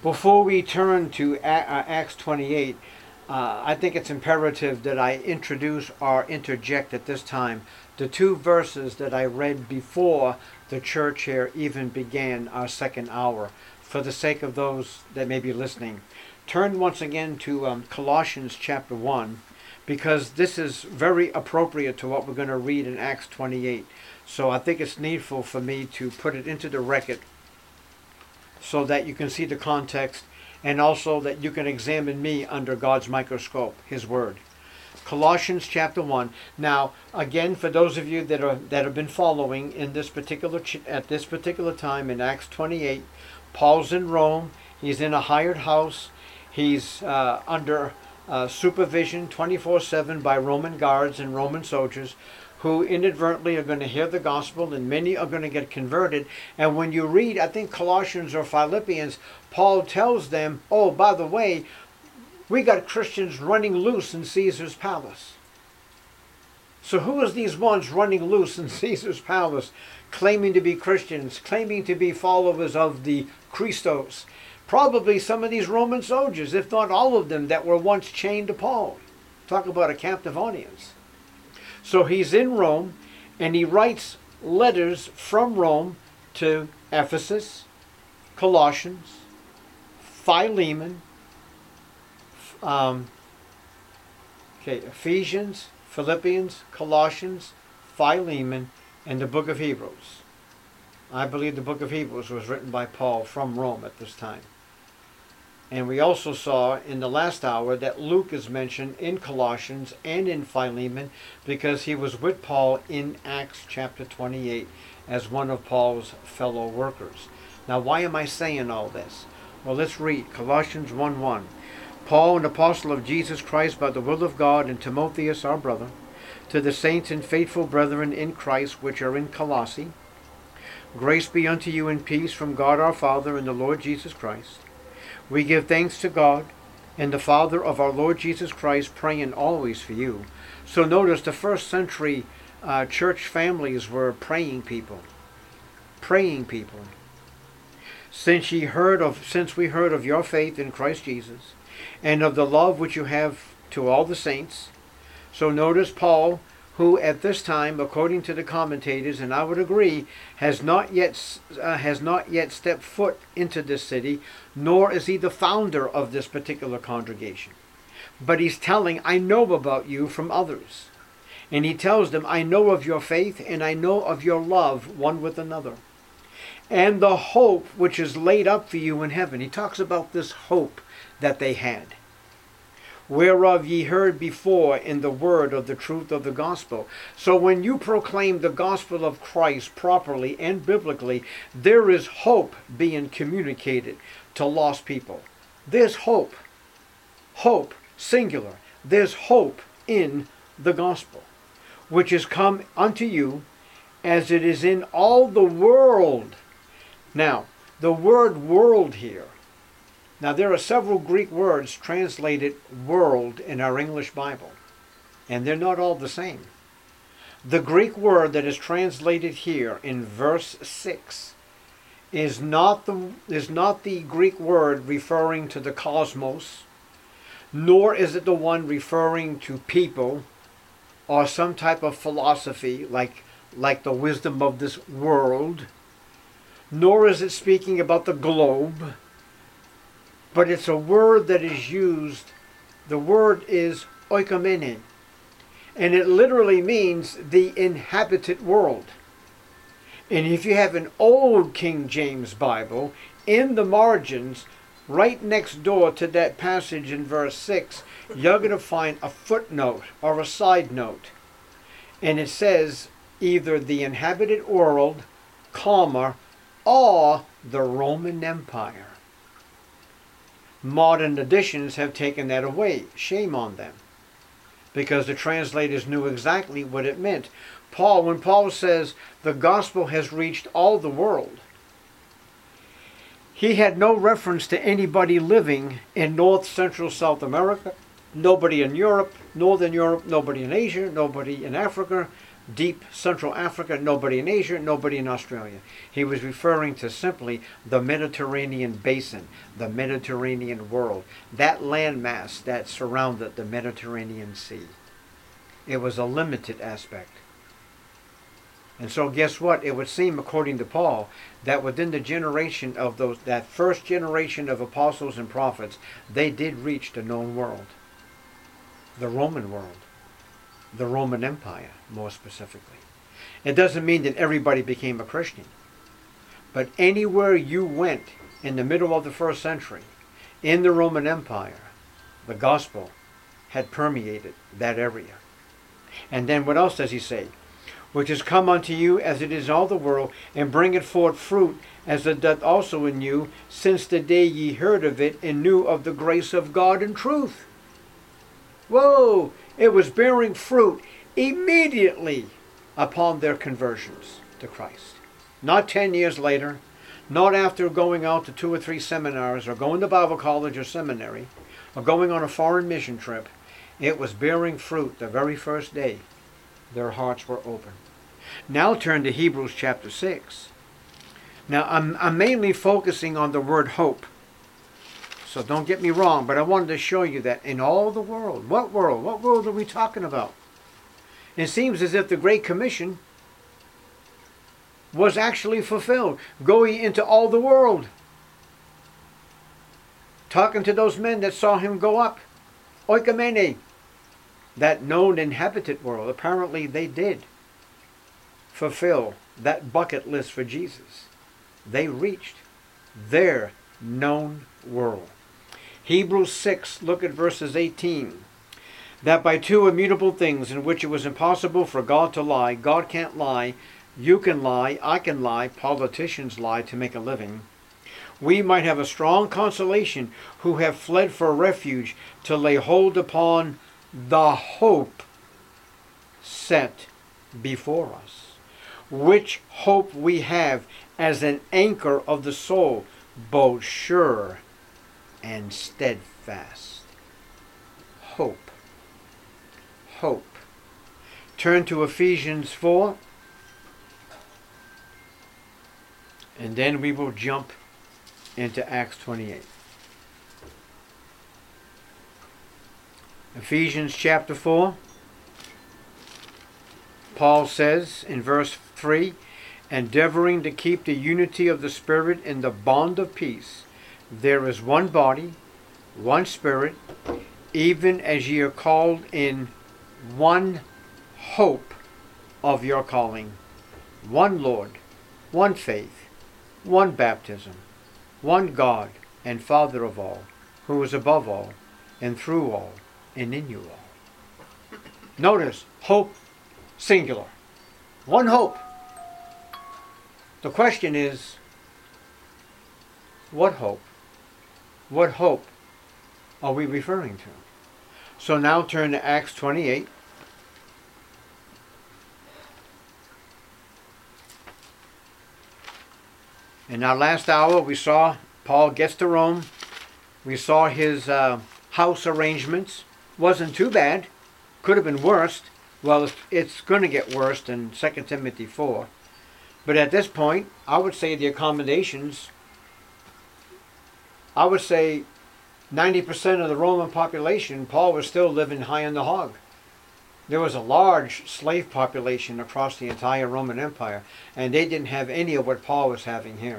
Before we turn to Acts 28, I think it's imperative that I introduce or interject at this time the two verses that I read before the church here even began our second hour, for the sake of those that may be listening. Turn once again to Colossians chapter 1, because this is very appropriate to what we're going to read in Acts 28. So I think it's needful for me to put it into the record so that you can see the context, and also that you can examine me under God's microscope, His Word. Colossians chapter 1. Now, again, for those of you that have been following in this at this particular time in Acts 28, Paul's in Rome. He's in a hired house. He's under supervision 24/7 by Roman guards and Roman soldiers, who inadvertently are going to hear the gospel, and many are going to get converted. And when you read, I think Colossians or Philippians, Paul tells them, oh, by the way, we got Christians running loose in Caesar's palace. So who is these ones running loose in Caesar's palace, claiming to be Christians, claiming to be followers of the Christos? Probably some of these Roman soldiers, if not all of them, that were once chained to Paul. Talk about a captive audience. So he's in Rome, and he writes letters from Rome to Ephesus, Colossians, Philemon, Ephesians, Philippians, Colossians, Philemon, and the book of Hebrews. I believe the book of Hebrews was written by Paul from Rome at this time. And we also saw in the last hour that Luke is mentioned in Colossians and in Philemon, because he was with Paul in Acts chapter 28 as one of Paul's fellow workers. Now, why am I saying all this? Well, let's read Colossians 1:1. Paul, an apostle of Jesus Christ by the will of God, and Timotheus, our brother, to the saints and faithful brethren in Christ which are in Colossae, grace be unto you and peace from God our Father and the Lord Jesus Christ. We give thanks to God and the Father of our Lord Jesus Christ, praying always for you. So notice the first century church families were praying people. Praying people. Since we heard of your faith in Christ Jesus, and of the love which you have to all the saints. So notice Paul, who at this time, according to the commentators, and I would agree, has not yet stepped foot into this city, nor is he the founder of this particular congregation. But he's telling, I know about you from others. And he tells them, I know of your faith, and I know of your love one with another, and the hope which is laid up for you in heaven. He talks about this hope that they had, whereof ye heard before in the word of the truth of the gospel. So when you proclaim the gospel of Christ properly and biblically, there is hope being communicated to lost people. There's hope. Hope, singular. There's hope in the gospel, which is come unto you as it is in all the world. Now, the word world here, now there are several Greek words translated world in our English Bible, and they're not all the same. The Greek word that is translated here in verse 6 is not the Greek word referring to the cosmos, nor is it the one referring to people or some type of philosophy like the wisdom of this world, nor is it speaking about the globe, but it's a word that is used. The word is oikoumene, and it literally means the inhabited world. And if you have an old King James Bible, in the margins, right next door to that passage in verse 6, you're going to find a footnote or a side note. And it says either the inhabited world, comma, or the Roman Empire. Modern editions have taken that away. Shame on them, because the translators knew exactly what it meant. When Paul says the gospel has reached all the world, he had no reference to anybody living in North, Central, South America, nobody in Europe, Northern Europe, nobody in Asia, nobody in Africa, deep Central Africa, nobody in Asia, nobody in Australia. He was referring to simply the Mediterranean basin, the Mediterranean world, that landmass that surrounded the Mediterranean Sea. It was a limited aspect. And so guess what? It would seem, according to Paul, that within the generation of that first generation of apostles and prophets, they did reach the known world. The Roman world. The Roman Empire, more specifically. It doesn't mean that everybody became a Christian. But anywhere you went in the middle of the first century, in the Roman Empire, the gospel had permeated that area. And then what else does he say? Which is come unto you as it is all the world, and bringeth forth fruit, as it doth also in you, since the day ye heard of it, and knew of the grace of God and truth. Whoa! It was bearing fruit immediately upon their conversions to Christ. Not 10 years later, not after going out to 2 or 3 seminars, or going to Bible college or seminary, or going on a foreign mission trip. It was bearing fruit the very first day their hearts were open. Now turn to Hebrews chapter 6. Now I'm mainly focusing on the word hope. So don't get me wrong, but I wanted to show you that in all the world. What world? What world are we talking about? It seems as if the Great Commission was actually fulfilled. Going into all the world. Talking to those men that saw him go up. Oikomene. That known inhabited world. Apparently they did fulfill that bucket list for Jesus. They reached their known world. Hebrews 6, look at verses 18. That by 2 immutable things in which it was impossible for God to lie, God can't lie, you can lie, I can lie, politicians lie to make a living, we might have a strong consolation who have fled for refuge to lay hold upon the hope set before us, which hope we have as an anchor of the soul, both sure and steadfast. Hope. Hope. Turn to Ephesians 4. And then we will jump into Acts 28. Ephesians chapter 4. Paul says in verse 3, endeavoring to keep the unity of the Spirit in the bond of peace. There is one body, one Spirit, even as ye are called in one hope of your calling, one Lord, one faith, one baptism, one God and Father of all, who is above all, and through all, and in you all. Notice, hope, singular. One hope. The question is, what hope? What hope are we referring to? So now turn to Acts 28. In our last hour, we saw Paul gets to Rome. We saw his house arrangements. Wasn't too bad. Could have been worse. Well, it's going to get worse in 2 Timothy 4. But at this point, I would say the accommodations, I would say 90% of the Roman population, Paul was still living high on the hog. There was a large slave population across the entire Roman Empire, and they didn't have any of what Paul was having here.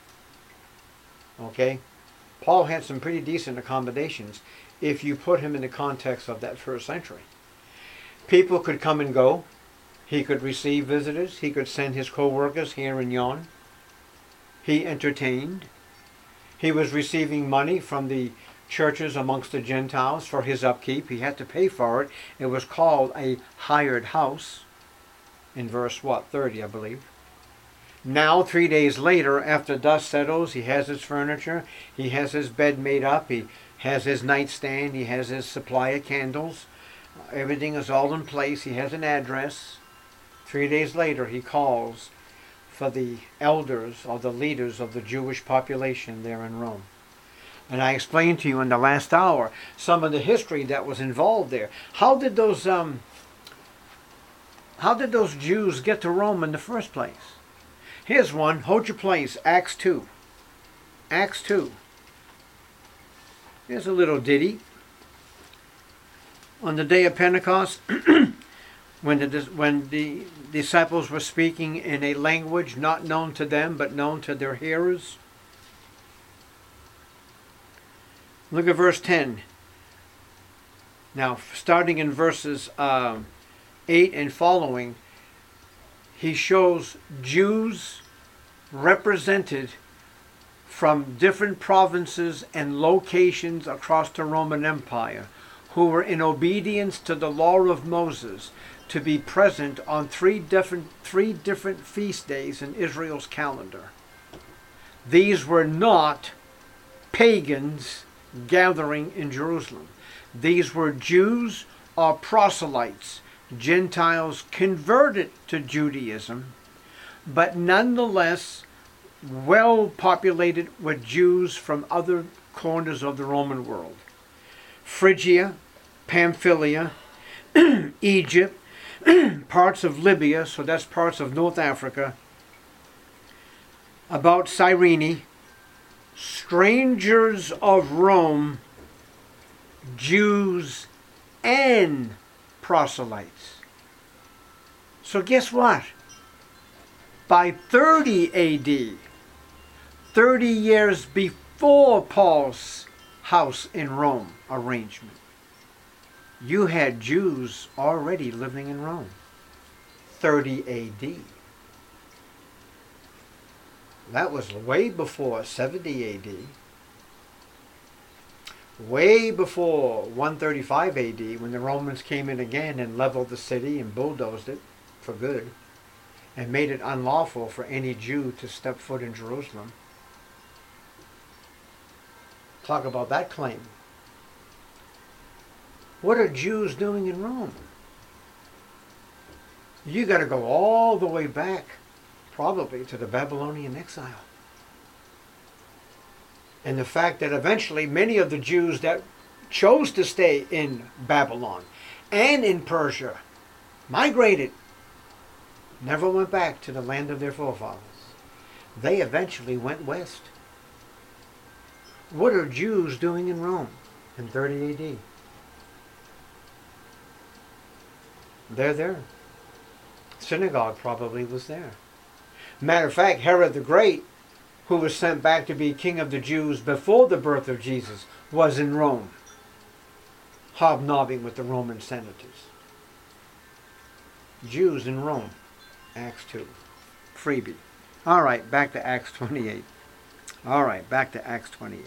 Okay? Paul had some pretty decent accommodations if you put him in the context of that first century. People could come and go. He could receive visitors. He could send his co-workers here and yon. He entertained. He was receiving money from the churches amongst the Gentiles for his upkeep. He had to pay for it. It was called a hired house in verse 30, I believe. Now, 3 days later, after dust settles, he has his furniture. He has his bed made up. He has his nightstand. He has his supply of candles. Everything is all in place. He has an address. 3 days later, he calls for the elders or the leaders of the Jewish population there in Rome. And I explained to you in the last hour some of the history that was involved there. How did those How did those Jews get to Rome in the first place? Here's one. Hold your place. Acts 2. Acts 2. Here's a little ditty. On the day of Pentecost, when the disciples were speaking in a language not known to them but known to their hearers. Look at verse 10. Now, starting in verses 8 and following, he shows Jews represented from different provinces and locations across the Roman Empire who were in obedience to the law of Moses to be present on three different feast days in Israel's calendar. These were not pagans gathering in Jerusalem. These were Jews or proselytes, Gentiles converted to Judaism, but nonetheless well populated with Jews from other corners of the Roman world. Phrygia, Pamphylia, Egypt, parts of Libya, so that's parts of North Africa, about Cyrene, strangers of Rome, Jews and proselytes. So guess what? By 30 AD, 30 years before Paul's house in Rome arrangement, you had Jews already living in Rome. 30 AD. That was way before 70 AD. Way before 135 AD, when the Romans came in again and leveled the city and bulldozed it for good and made it unlawful for any Jew to step foot in Jerusalem. Talk about that claim. What are Jews doing in Rome? You got to go all the way back, probably to the Babylonian exile. And the fact that eventually many of the Jews that chose to stay in Babylon and in Persia migrated, never went back to the land of their forefathers. They eventually went west. What are Jews doing in Rome in 30 AD? They're there. Synagogue probably was there. Matter of fact, Herod the Great, who was sent back to be king of the Jews before the birth of Jesus, was in Rome, hobnobbing with the Roman senators. Jews in Rome, Acts 2. Freebie. All right, back to Acts 28. All right, back to Acts 28.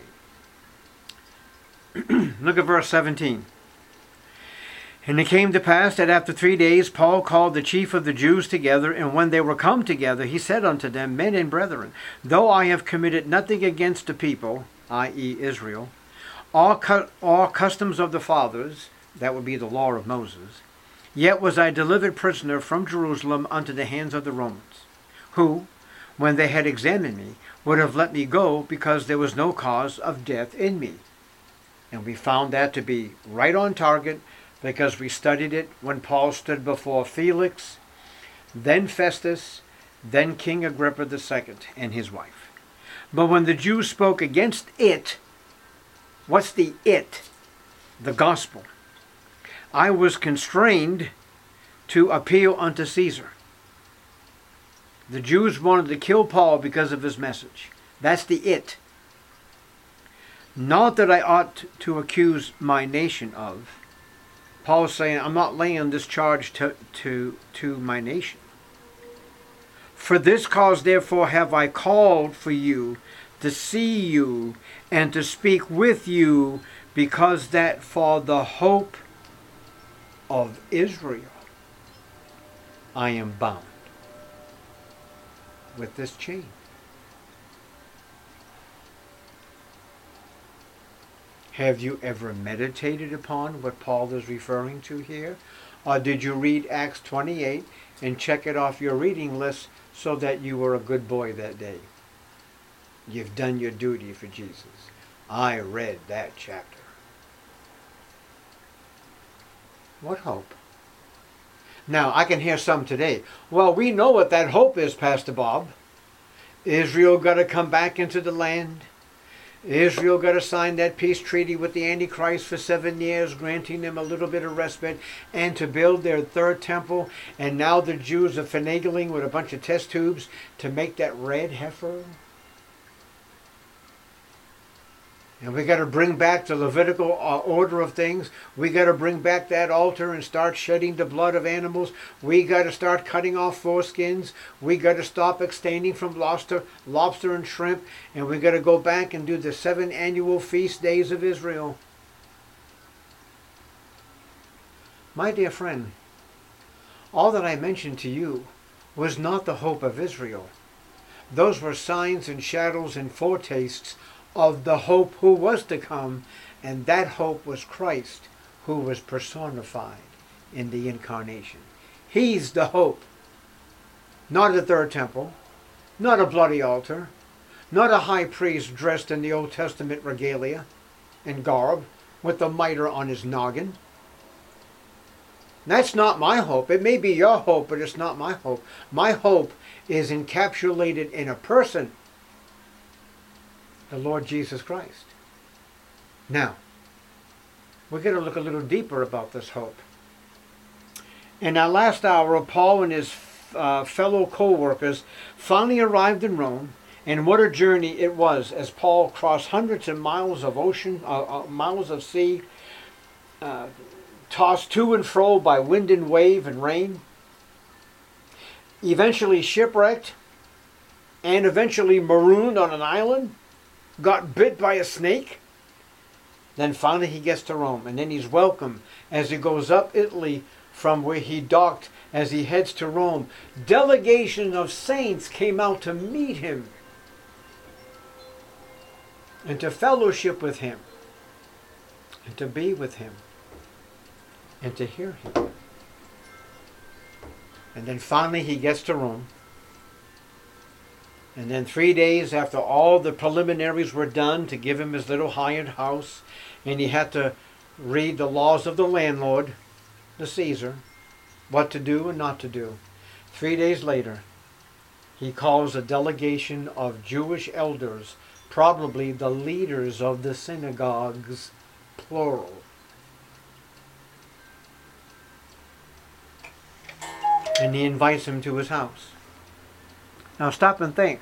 Look at verse 17. And it came to pass that after 3 days Paul called the chief of the Jews together, and when they were come together, he said unto them, Men and brethren, though I have committed nothing against the people, i.e. Israel, all customs of the fathers, that would be the law of Moses, yet was I delivered prisoner from Jerusalem unto the hands of the Romans, who, when they had examined me, would have let me go, because there was no cause of death in me. And we found that to be right on target, because we studied it when Paul stood before Felix, then Festus, then King Agrippa II and his wife. But when the Jews spoke against it, what's the it? The gospel. I was constrained to appeal unto Caesar. The Jews wanted to kill Paul because of his message. That's the it. Not that I ought to accuse my nation of. Paul's saying, I'm not laying this charge to my nation. For this cause, therefore, have I called for you to see you and to speak with you, because that for the hope of Israel I am bound with this chain. Have you ever meditated upon what Paul is referring to here? Or did you read Acts 28 and check it off your reading list so that you were a good boy that day? You've done your duty for Jesus. I read that chapter. What hope? Now, I can hear some today. Well, we know what that hope is, Pastor Bob. Israel got to come back into the land. Israel got to sign that peace treaty with the Antichrist for 7 years, granting them a little bit of respite, and to build their third temple. And now the Jews are finagling with a bunch of test tubes to make that red heifer. And we got to bring back the Levitical order of things. We got to bring back that altar and start shedding the blood of animals. We got to start cutting off foreskins. We got to stop abstaining from lobster and shrimp. And we got to go back and do the 7 annual feast days of Israel. My dear friend, all that I mentioned to you was not the hope of Israel. Those were signs and shadows and foretastes of the hope who was to come, and that hope was Christ, who was personified in the incarnation. He's the hope. Not a third temple, not a bloody altar, not a high priest dressed in the Old Testament regalia and garb with the mitre on his noggin. That's not my hope. It may be your hope, but it's not my hope. My hope is encapsulated in a person, the Lord Jesus Christ. Now, we're going to look a little deeper about this hope. In our last hour, Paul and his fellow co-workers finally arrived in Rome, and what a journey it was as Paul crossed hundreds of miles of ocean, miles of sea, tossed to and fro by wind and wave and rain, eventually shipwrecked, and eventually marooned on an island, got bit by a snake. Then finally he gets to Rome, and then he's welcomed as he goes up Italy from where he docked as he heads to Rome. Delegation of saints came out to meet him and to fellowship with him and to be with him and to hear him. And then finally he gets to Rome. And then 3 days after all the preliminaries were done to give him his little hired house, and he had to read the laws of the landlord, the Caesar, what to do and not to do. 3 days later, he calls a delegation of Jewish elders, probably the leaders of the synagogues, plural. And he invites him to his house. Now stop and think.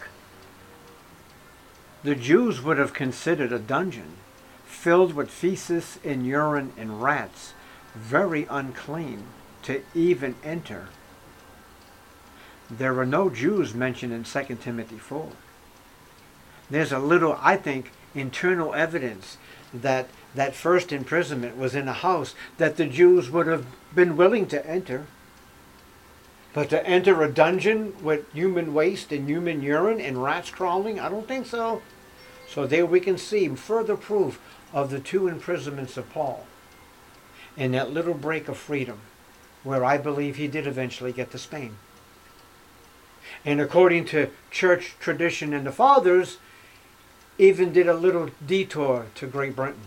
The Jews would have considered a dungeon filled with feces and urine and rats very unclean to even enter. There are no Jews mentioned in 2 Timothy 4. There's a little, I think, internal evidence that that first imprisonment was in a house that the Jews would have been willing to enter. But to enter a dungeon with human waste and human urine and rats crawling, I don't think so. So there we can see further proof of the 2 imprisonments of Paul in that little break of freedom where I believe he did eventually get to Spain. And according to church tradition and the fathers, even did a little detour to Great Britain.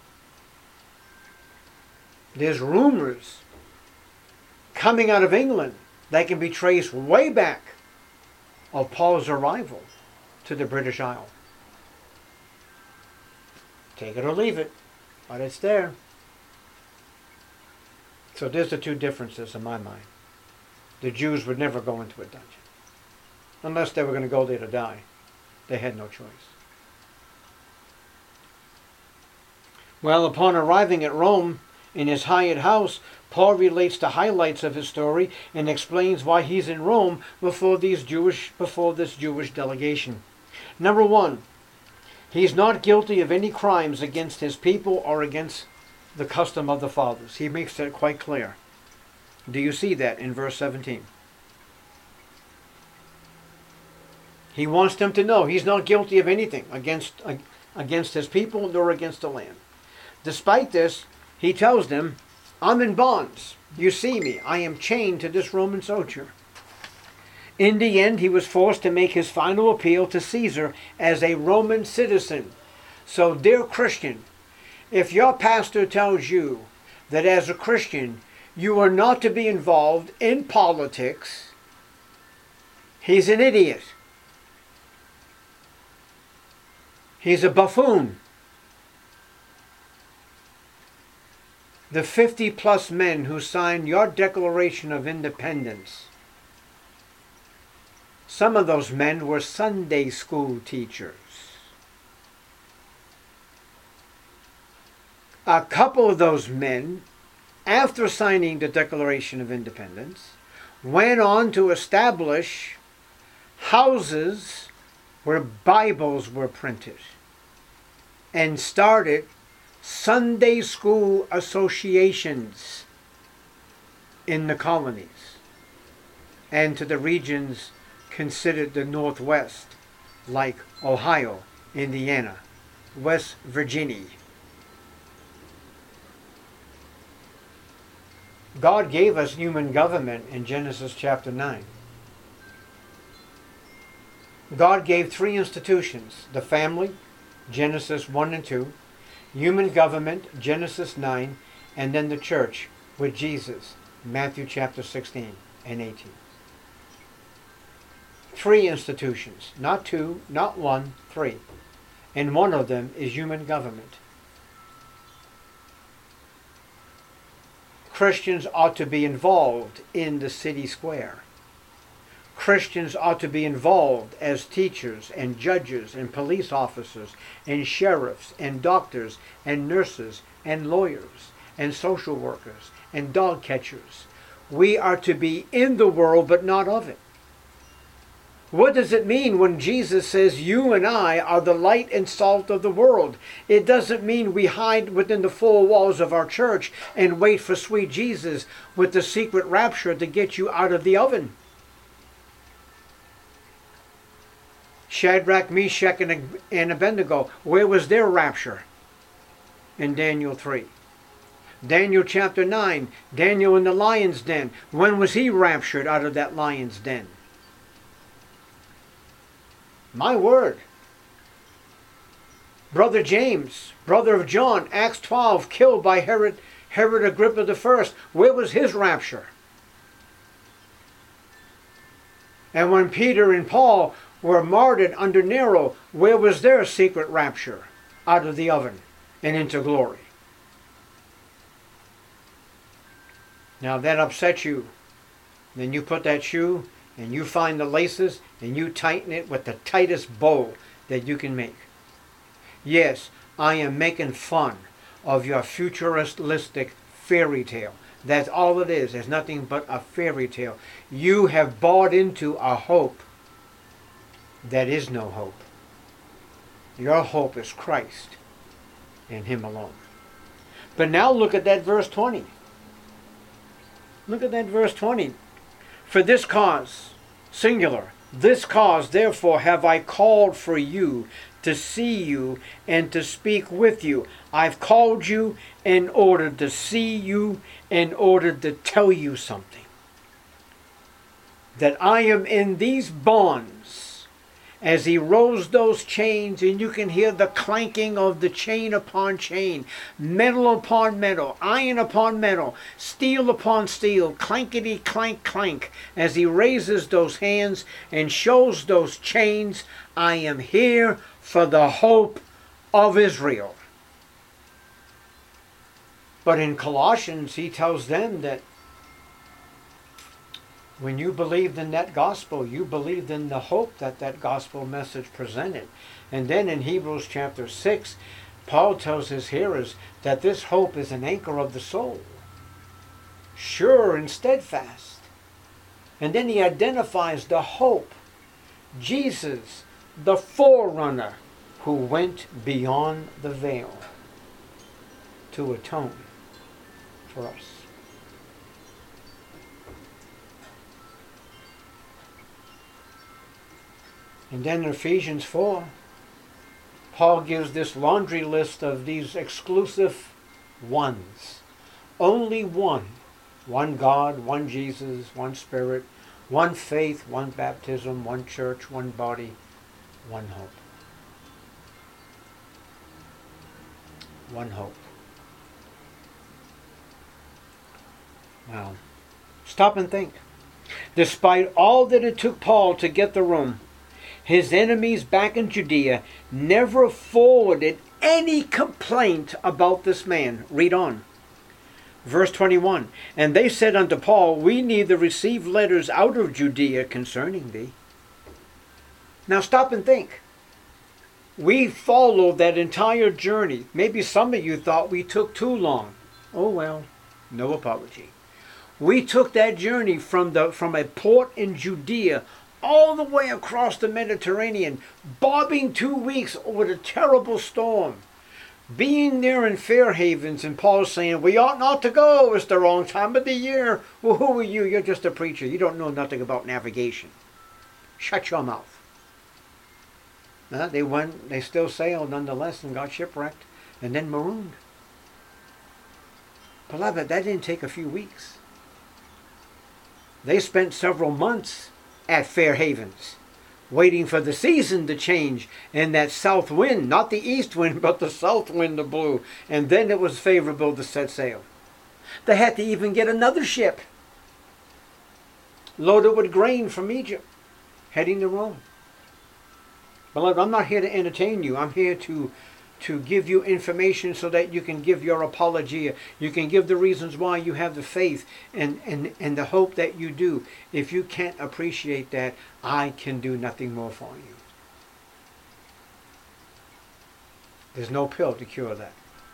There's rumors coming out of England that can be traced way back of Paul's arrival to the British Isle. Take it or leave it, but it's there. So there's the 2 differences in my mind. The Jews would never go into a dungeon. Unless they were going to go there to die. They had no choice. Well, upon arriving at Rome, in his hired house, Paul relates the highlights of his story and explains why he's in Rome before this Jewish delegation. Number 1, he's not guilty of any crimes against his people or against the custom of the fathers. He makes that quite clear. Do you see that in verse 17? He wants them to know he's not guilty of anything against his people nor against the land. Despite this, he tells them, I'm in bonds. You see me. I am chained to this Roman soldier. In the end, he was forced to make his final appeal to Caesar as a Roman citizen. So, dear Christian, if your pastor tells you that as a Christian, You are not to be involved in politics. He's an idiot. He's a buffoon. The 50-plus men who signed your Declaration of Independence, some of those men were Sunday school teachers. A couple of those men, after signing the Declaration of Independence, went on to establish houses where Bibles were printed and started Sunday school associations in the colonies and to the regions considered the Northwest, like Ohio, Indiana, West Virginia. God gave us human government in Genesis chapter 9. God gave 3 institutions: the family, Genesis 1 and 2, human government, Genesis 9, and then the church with Jesus, Matthew chapter 16 and 18. 3 institutions, not 2, not 1, 3. And one of them is human government. Christians ought to be involved in the city square. Christians ought to be involved as teachers and judges and police officers and sheriffs and doctors and nurses and lawyers and social workers and dog catchers. We are to be in the world but not of it. What does it mean when Jesus says you and I are the light and salt of the world? It doesn't mean we hide within the 4 walls of our church and wait for sweet Jesus with the secret rapture to get you out of the oven. Shadrach, Meshach, and Abednego, where was their rapture? In Daniel 3. Daniel chapter 9, Daniel in the lion's den. When was he raptured out of that lion's den? My word. Brother James, brother of John, Acts 12, killed by Herod Agrippa I. Where was his rapture? And when Peter and Paul were martyred under Nero, where was their secret rapture? Out of the oven and into glory. Now if that upsets you, then you put that shoe and you find the laces and you tighten it with the tightest bow that you can make. Yes, I am making fun of your futuristic fairy tale. That's all it is. It's nothing but a fairy tale. You have bought into a hope that is no hope. Your hope is Christ and Him alone. But now look at that verse 20. Look at that verse 20. For this cause, singular, this cause therefore have I called for you, to see you and to speak with you. I've called you in order to see you, in order to tell you something. That I am in these bonds. As he rolls those chains, and you can hear the clanking of the chain upon chain, metal upon metal, iron upon metal, steel upon steel, clankety clank clank, as he raises those hands and shows those chains. I am here for the hope of Israel. But in Colossians, he tells them that when you believed in that gospel, you believed in the hope that that gospel message presented. And then in Hebrews chapter 6, Paul tells his hearers that this hope is an anchor of the soul, sure and steadfast. And then he identifies the hope, Jesus, the forerunner, who went beyond the veil to atone for us. And then in Ephesians 4, Paul gives this laundry list of these exclusive ones. Only one. One God, one Jesus, one Spirit, one faith, one baptism, one church, one body, one hope. One hope. Wow. Stop and think. Despite all that it took Paul to get the room, his enemies back in Judea never forwarded any complaint about this man. Read on. Verse 21. And they said unto Paul, we neither receive letters out of Judea concerning thee. Now stop and think. We followed that entire journey. Maybe some of you thought we took too long. Oh well, no apology. We took that journey from a port in Judea all the way across the Mediterranean, bobbing 2 weeks over the terrible storm. Being there in Fair Havens, and Paul saying, we ought not to go, it's the wrong time of the year. Well, who are you? You're just a preacher. You don't know nothing about navigation. Shut your mouth. They went, they still sailed nonetheless and got shipwrecked and then marooned. Beloved, that didn't take a few weeks. They spent several months at Fair Havens, waiting for the season to change and that south wind, not the east wind, but the south wind to blow. And then it was favorable to set sail. They had to even get another ship loaded with grain from Egypt, heading to Rome. Beloved, I'm not here to entertain you. I'm here to give you information so that you can give your apologia. You can give the reasons why you have the faith and the hope that you do. If you can't appreciate that, I can do nothing more for you. There's no pill to cure that.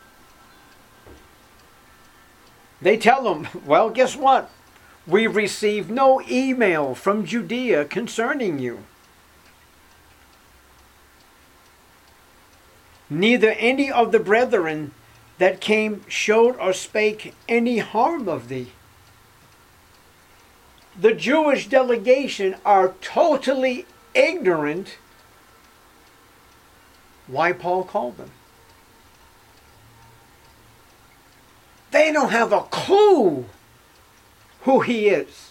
They tell them, well, guess what? We received no email from Judea concerning you. Neither any of the brethren that came showed or spake any harm of thee. The Jewish delegation are totally ignorant why Paul called them. They don't have a clue who he is.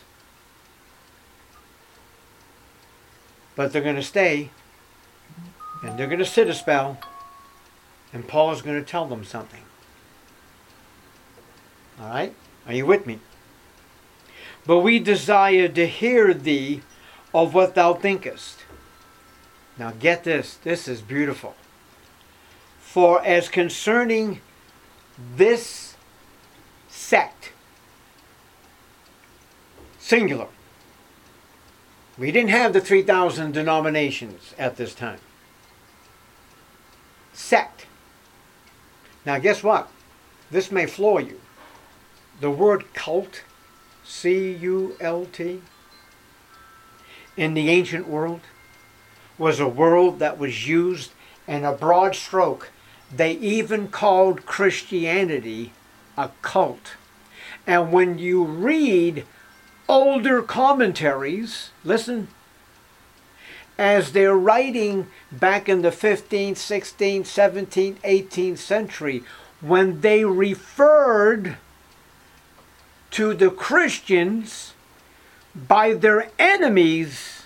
But they're going to stay and they're going to sit a spell. And Paul is going to tell them something. All right? Are you with me? But we desire to hear thee of what thou thinkest. Now get this. This is beautiful. For as concerning this sect, singular. We didn't have the 3,000 denominations at this time. Sect. Now guess what? This may floor you. The word cult, C-U-L-T, in the ancient world was a word that was used in a broad stroke. They even called Christianity a cult. And when you read older commentaries, listen, as they're writing back in the 15th, 16th, 17th, 18th century, when they referred to the Christians by their enemies,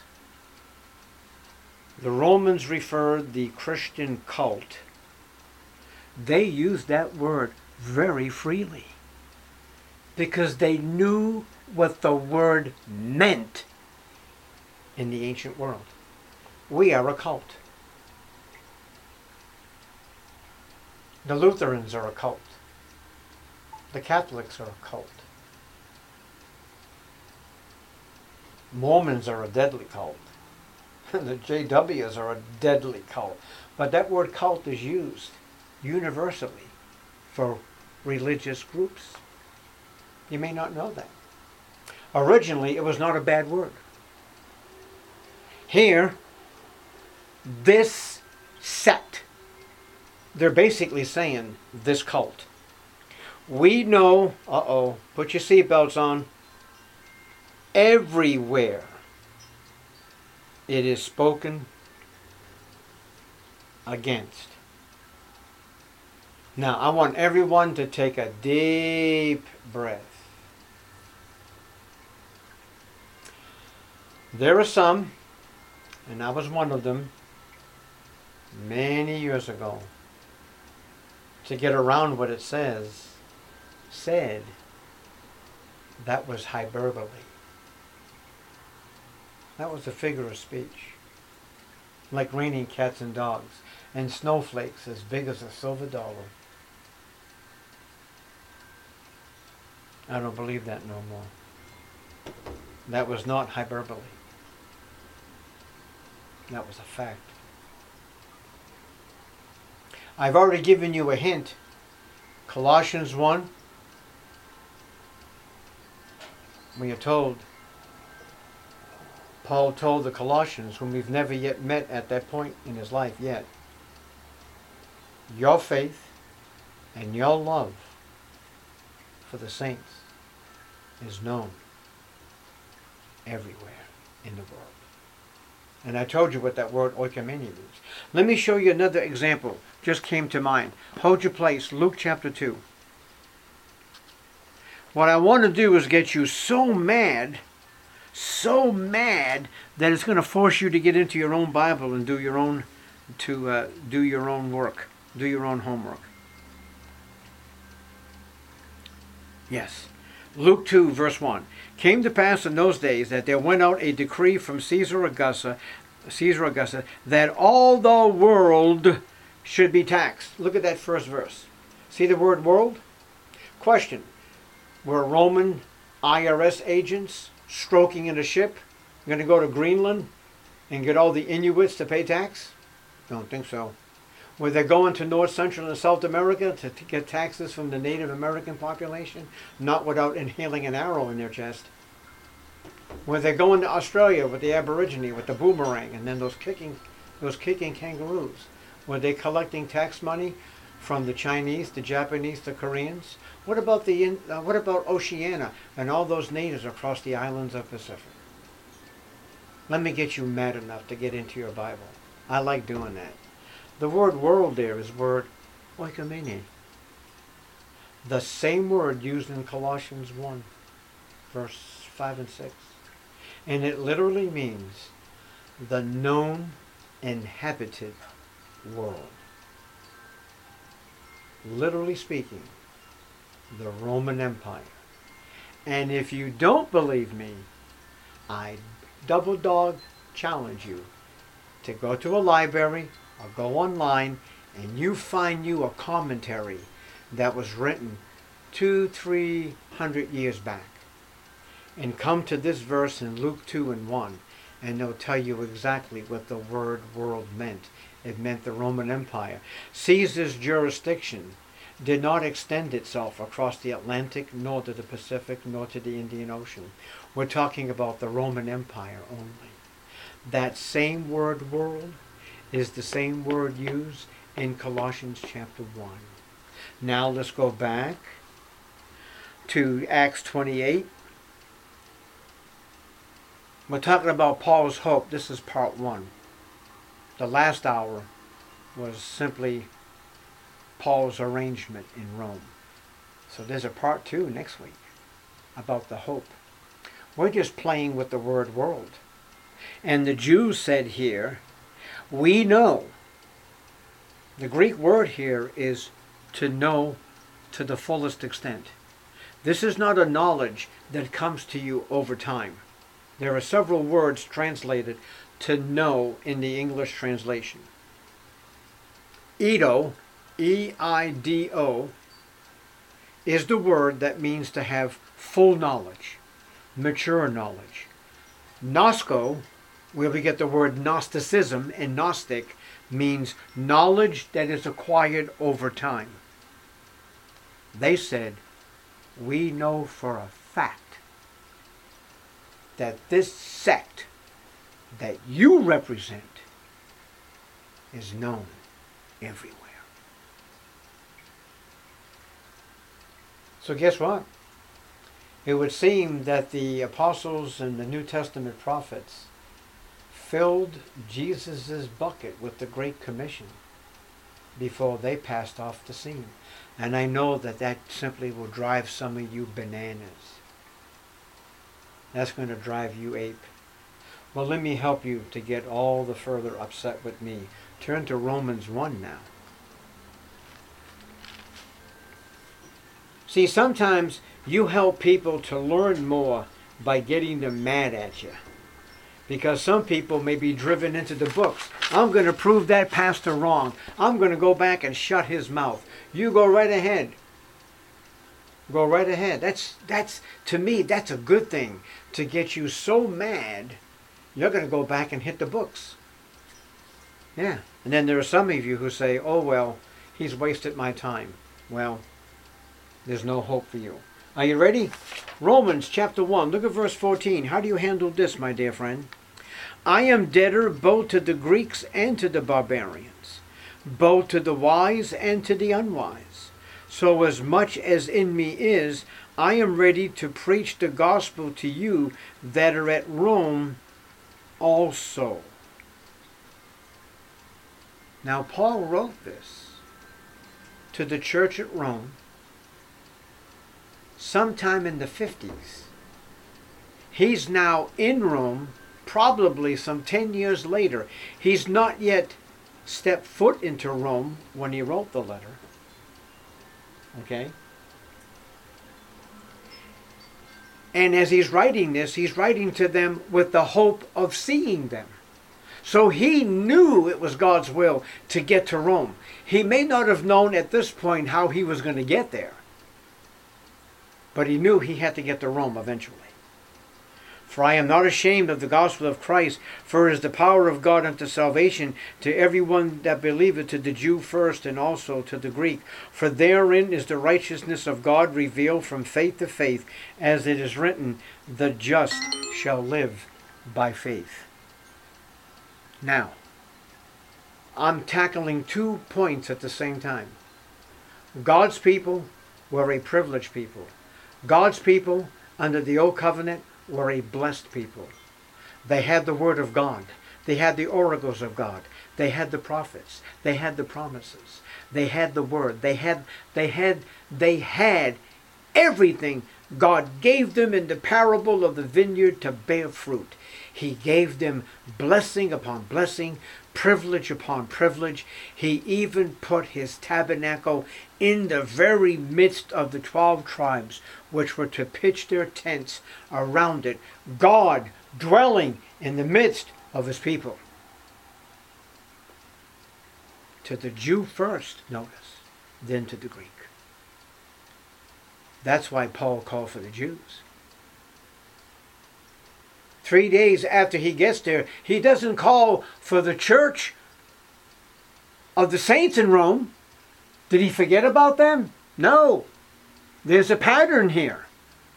the Romans referred the Christian cult. They used that word very freely because they knew what the word meant in the ancient world. We are a cult. The Lutherans are a cult. The Catholics are a cult. Mormons are a deadly cult. The JWs are a deadly cult. But that word cult is used universally for religious groups. You may not know that. Originally, it was not a bad word. Here, this sect, they're basically saying this cult. We know, put your seatbelts on, everywhere it is spoken against. Now, I want everyone to take a deep breath. There are some, and I was one of them, many years ago, to get around what it said, That was hyperbole. That was a figure of speech. Like raining cats and dogs, and snowflakes as big as a silver dollar. I don't believe that no more. That was not hyperbole. That was a fact. I've already given you a hint. Colossians 1, we are told, Paul told the Colossians, whom we've never yet met at that point in his life yet, your faith and your love for the saints is known everywhere in the world. And I told you what that word oikoumenia means. Let me show you another example. Just came to mind. Hold your place. Luke chapter 2. What I want to do is get you so mad that it's going to force you to get into your own Bible and do your own work, do your own homework. Yes. Luke 2 verse 1. Came to pass in those days that there went out a decree from Caesar Augustus that all the world should be taxed. Look at that first verse. See the word world? Question. Were Roman IRS agents stroking in a ship going to go to Greenland and get all the Inuits to pay tax? Don't think so. Were they going to North, Central, and South America to get taxes from the Native American population? Not without inhaling an arrow in their chest. Were they going to Australia with the Aborigine, with the boomerang, and then those kicking kangaroos? Were they collecting tax money from the Chinese, the Japanese, the Koreans? What about Oceania and all those natives across the islands of Pacific? Let me get you mad enough to get into your Bible. I like doing that. The word world there is word oikoumenia. The same word used in Colossians 1, verse 5 and 6. And it literally means the known inhabited world. Literally speaking, the Roman Empire. And if you don't believe me, I double dog challenge you to go to a library or go online and you find you a commentary that was written 200-300 years back and come to this verse in Luke 2 and 1 and they'll tell you exactly what the word world meant. It meant the Roman Empire. Caesar's jurisdiction did not extend itself across the Atlantic, nor to the Pacific, nor to the Indian Ocean. We're talking about the Roman Empire only. That same word world is the same word used in Colossians chapter 1. Now let's go back to Acts 28. We're talking about Paul's hope. This is part 1. The last hour was simply Paul's arrangement in Rome. So there's a part 2 next week about the hope. We're just playing with the word world. And the Jews said here, we know. The Greek word here is to know to the fullest extent. This is not a knowledge that comes to you over time. There are several words translated to know in the English translation. Eido, E-I-D-O, is the word that means to have full knowledge, mature knowledge. Gnosko, where we get the word Gnosticism, and Gnostic means knowledge that is acquired over time. They said, we know for a fact that this sect that you represent is known everywhere. So guess what? It would seem that the apostles and the New Testament prophets filled Jesus' bucket with the Great Commission before they passed off the scene. And I know that that simply will drive some of you bananas. That's going to drive you ape. Well, let me help you to get all the further upset with me. Turn to Romans 1 now. See, sometimes you help people to learn more by getting them mad at you. Because some people may be driven into the books. I'm going to prove that pastor wrong. I'm going to go back and shut his mouth. You go right ahead. Go right ahead. That's to me, that's a good thing. To get you so mad, you're going to go back and hit the books. Yeah. And then there are some of you who say, oh, well, he's wasted my time. Well, there's no hope for you. Are you ready? Romans chapter 1. Look at verse 14. How do you handle this, my dear friend? I am debtor both to the Greeks and to the barbarians, both to the wise and to the unwise. So as much as in me is, I am ready to preach the gospel to you that are at Rome also. Now Paul wrote this to the church at Rome sometime in the 50s. He's now in Rome, probably some 10 years later. He's not yet stepped foot into Rome when he wrote the letter. Okay? And as he's writing this, he's writing to them with the hope of seeing them. So he knew it was God's will to get to Rome. He may not have known at this point how he was going to get there, but he knew he had to get to Rome eventually. For I am not ashamed of the gospel of Christ, for it is the power of God unto salvation to everyone that believeth, to the Jew first, and also to the Greek. For therein is the righteousness of God revealed from faith to faith, as it is written, the just shall live by faith. Now, I'm tackling 2 points at the same time. God's people were a privileged people. God's people under the old covenant were a blessed people. They had the word of God. They had the oracles of God. They had the prophets. They had the promises. They had the word. They had everything God gave them in the parable of the vineyard to bear fruit. He gave them blessing upon blessing, privilege upon privilege. He even put his tabernacle in the very midst of the 12 tribes, which were to pitch their tents around it. God dwelling in the midst of his people. To the Jew first, notice, then to the Greek. That's why Paul called for the Jews. 3 days after he gets there, he doesn't call for the church of the saints in Rome. Did he forget about them? No. There's a pattern here.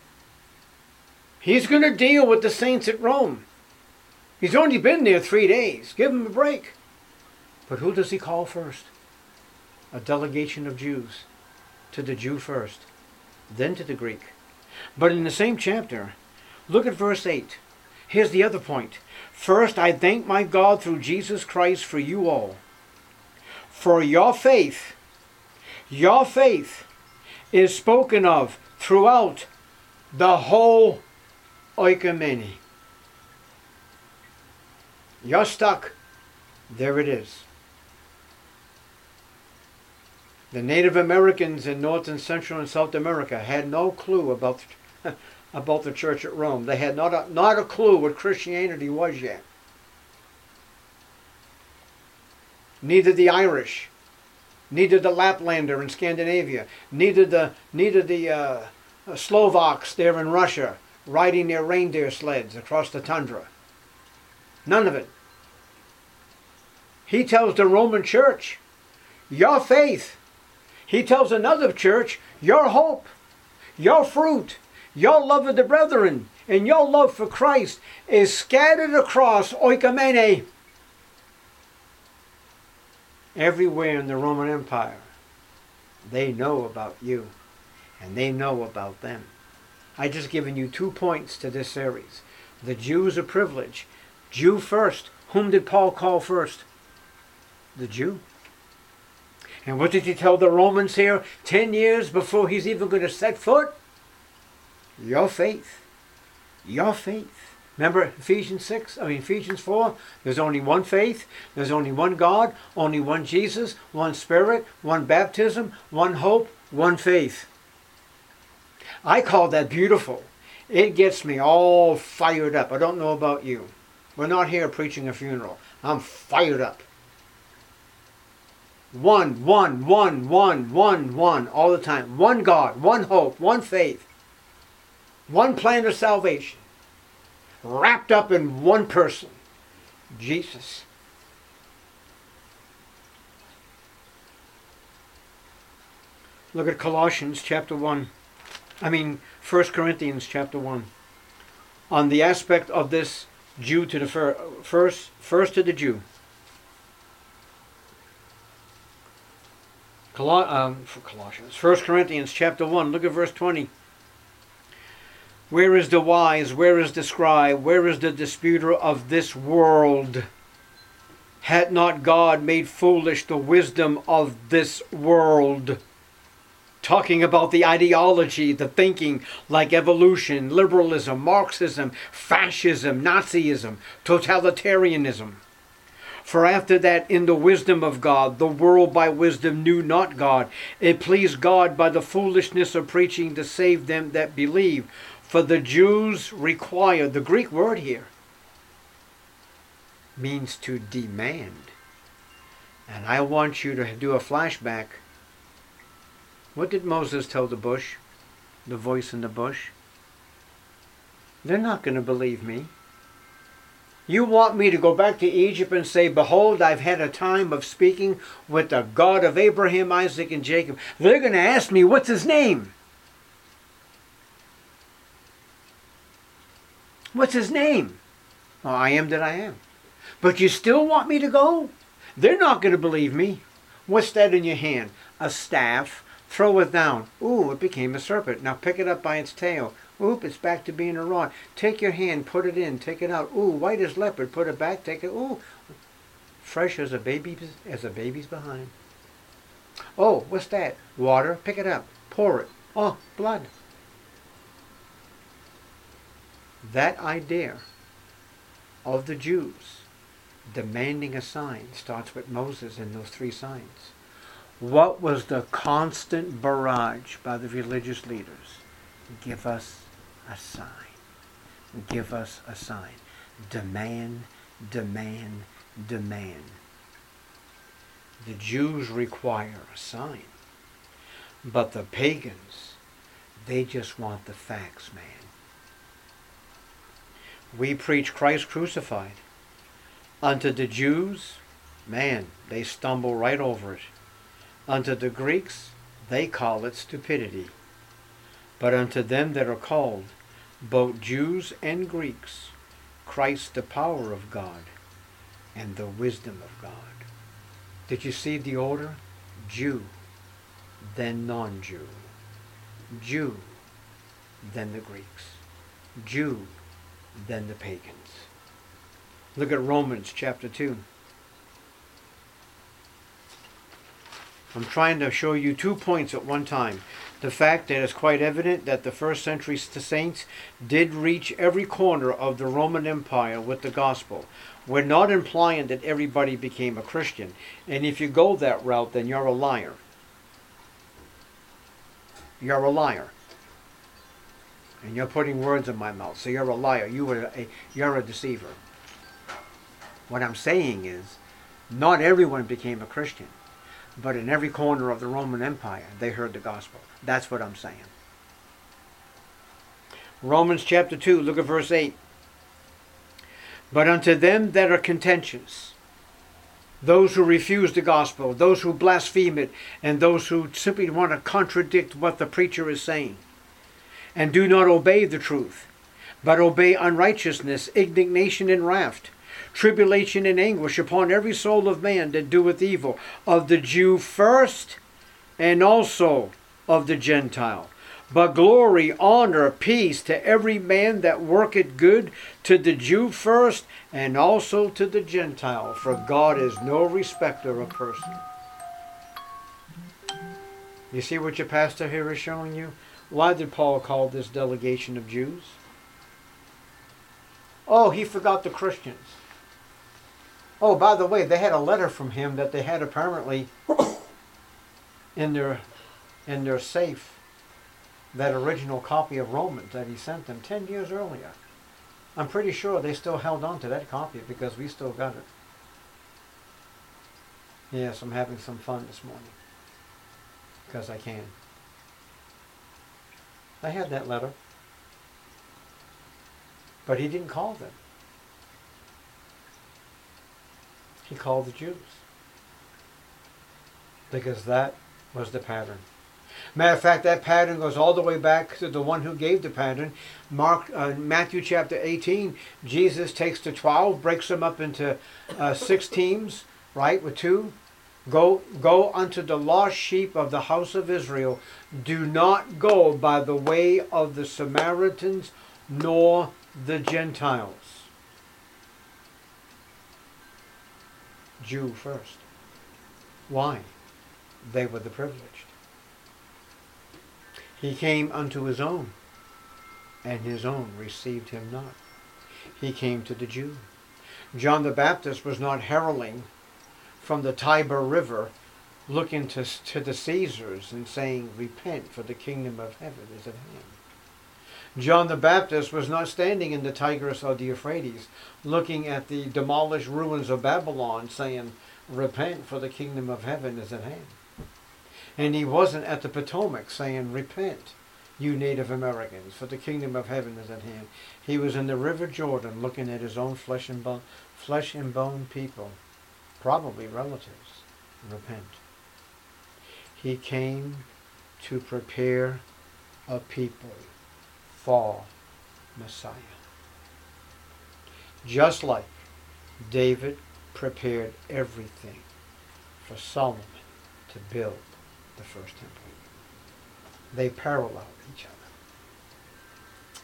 He's going to deal with the saints at Rome. He's only been there 3 days. Give him a break. But who does he call first? A delegation of Jews. To the Jew first, then to the Greek. But in the same chapter, look at verse 8. Here's the other point. First, I thank my God through Jesus Christ for you all. For your faith is spoken of throughout the whole oikoumene. You're stuck. There it is. The Native Americans in North and Central and South America had no clue about the church at Rome. They had not a clue what Christianity was yet. Neither the Irish, neither the Laplander in Scandinavia, neither the Slovaks there in Russia riding their reindeer sleds across the tundra. None of it. He tells the Roman church, your faith. He tells another church, your hope, your fruit, your love of the brethren, and your love for Christ is scattered across oikoumene. Everywhere in the Roman Empire, they know about you, and they know about them. I've just given you 2 points to this series. The Jews are privileged. Jew first. Whom did Paul call first? The Jew. And what did he tell the Romans here 10 years before he's even going to set foot? Your faith. Your faith. Remember Ephesians 4? There's only one faith. There's only one God. Only one Jesus. One Spirit. One baptism. One hope. One faith. I call that beautiful. It gets me all fired up. I don't know about you. We're not here preaching a funeral. I'm fired up. One, all the time. One God, one hope, one faith, one plan of salvation, wrapped up in one person, Jesus. Look at Colossians chapter 1. 1 Corinthians chapter 1. On the aspect of this Jew to the first to the Jew. Colossians. 1 Corinthians chapter 1. Look at verse 20. Where is the wise? Where is the scribe? Where is the disputer of this world? Had not God made foolish the wisdom of this world? Talking about the ideology, the thinking like evolution, liberalism, Marxism, fascism, Nazism, totalitarianism. For after that, in the wisdom of God, the world by wisdom knew not God. It pleased God by the foolishness of preaching to save them that believe. For the Jews require, the Greek word here means to demand. And I want you to do a flashback. What did Moses tell the bush? The voice in the bush? They're not going to believe me. You want me to go back to Egypt and say, behold, I've had a time of speaking with the God of Abraham, Isaac, and Jacob. They're going to ask me, what's his name? What's his name? Oh, I am that I am. But you still want me to go? They're not going to believe me. What's that in your hand? A staff. Throw it down. Ooh, it became a serpent. Now pick it up by its tail. Oop, it's back to being a rod. Take your hand, put it in, take it out. Ooh, white as leopard, put it back, take it. Ooh, fresh as a baby's behind. Oh, what's that? Water, pick it up, pour it. Oh, blood. That idea of the Jews demanding a sign starts with Moses and those 3 signs. What was the constant barrage by the religious leaders? Give us a sign. Give us a sign. Demand, demand, demand. The Jews require a sign. But the pagans, they just want the facts, man. We preach Christ crucified. Unto the Jews, man, they stumble right over it. Unto the Greeks, they call it stupidity. But unto them that are called, both Jews and Greeks, Christ the power of God and the wisdom of God. Did you see the order? Jew, then non-Jew. Jew, then the Greeks. Jew, then the pagans. Look at Romans chapter 2. I'm trying to show you 2 points at one time. The fact that it's quite evident that the first century saints did reach every corner of the Roman Empire with the gospel. We're not implying that everybody became a Christian. And if you go that route, then you're a liar. You're a liar. And you're putting words in my mouth. So you're a liar. You're a deceiver. What I'm saying is, not everyone became a Christian. But in every corner of the Roman Empire, they heard the gospel. That's what I'm saying. Romans chapter 2, look at verse 8. But unto them that are contentious, those who refuse the gospel, those who blaspheme it, and those who simply want to contradict what the preacher is saying, and do not obey the truth, but obey unrighteousness, indignation, and wrath, tribulation and anguish upon every soul of man that doeth evil, of the Jew first, and also of the Gentile. But glory, honor, peace to every man that worketh good, to the Jew first, and also to the Gentile. For God is no respecter of person. You see what your pastor here is showing you? Why did Paul call this delegation of Jews? Oh, he forgot the Christians. Oh, by the way, they had a letter from him that they had apparently in their safe. that original copy of Romans that he sent them 10 years earlier. I'm pretty sure they still held on to that copy because we still got it. Yes, I'm having some fun this morning because I can. I had that letter, but he didn't call them. He called the Jews because that was the pattern. Matter of fact, that pattern goes all the way back to the one who gave the pattern. Matthew chapter 18, Jesus takes the 12, breaks them up into 6 teams, right, with 2. Go unto the lost sheep of the house of Israel. Do not go by the way of the Samaritans nor the Gentiles. Jew first. Why? They were the privileged. He came unto his own, and his own received him not. He came to the Jew. John the Baptist was not heralding from the Tiber River, looking to the Caesars and saying, repent, for the kingdom of heaven is at hand. John the Baptist was not standing in the Tigris or the Euphrates, looking at the demolished ruins of Babylon, saying, repent, for the kingdom of heaven is at hand. And he wasn't at the Potomac saying, repent, you Native Americans, for the kingdom of heaven is at hand. He was in the River Jordan looking at his own flesh and bone people, probably relatives, repent. He came to prepare a people for Messiah. Just like David prepared everything for Solomon to build the first temple. They parallel each other.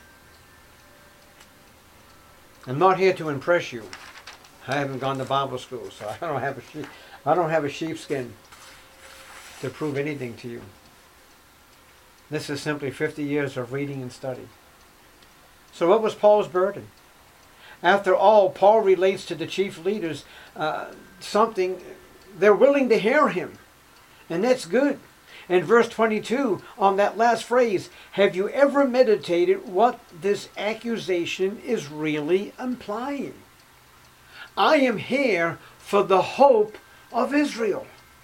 I'm not here to impress you. I haven't gone to Bible school, so I don't have a sheepskin to prove anything to you. This is simply 50 years of reading and study. So what was Paul's burden? After all, Paul relates to the chief leaders something. They're willing to hear him. And that's good. In verse 22, on that last phrase, have you ever meditated what this accusation is really implying? I am here for the hope of Israel.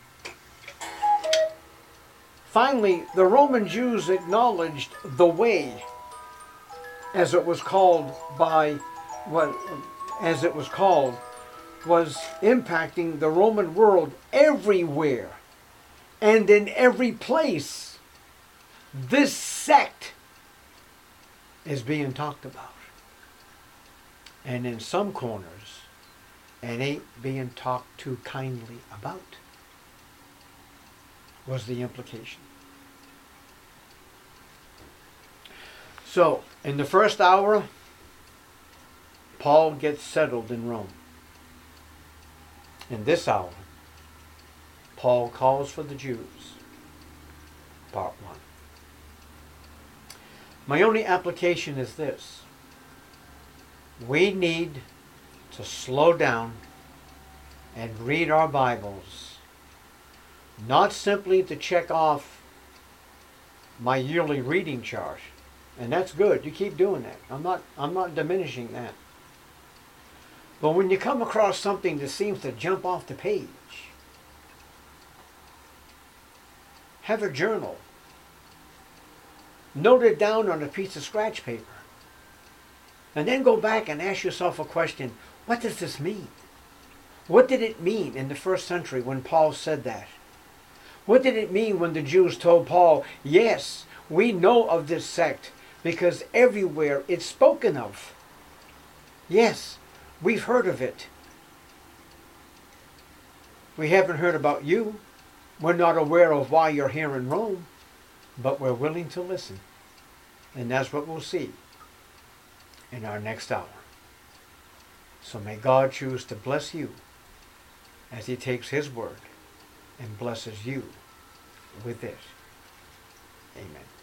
Finally, the Roman Jews acknowledged the way, as it was called, was impacting the Roman world everywhere. And in every place, this sect is being talked about. And in some corners, it ain't being talked too kindly about, was the implication. So, in the first hour, Paul gets settled in Rome. In this hour, Paul calls for the Jews. Part 1. My only application is this. We need to slow down and read our Bibles, not simply to check off my yearly reading chart, and that's good. You keep doing that. I'm not diminishing that. But when you come across something that seems to jump off the page, have a journal. Note it down on a piece of scratch paper. And then go back and ask yourself a question. What does this mean? What did it mean in the first century when Paul said that? What did it mean when the Jews told Paul, yes, we know of this sect because everywhere it's spoken of. Yes, we've heard of it. We haven't heard about you. We're not aware of why you're here in Rome, but we're willing to listen. And that's what we'll see in our next hour. So may God choose to bless you as he takes his word and blesses you with it. Amen.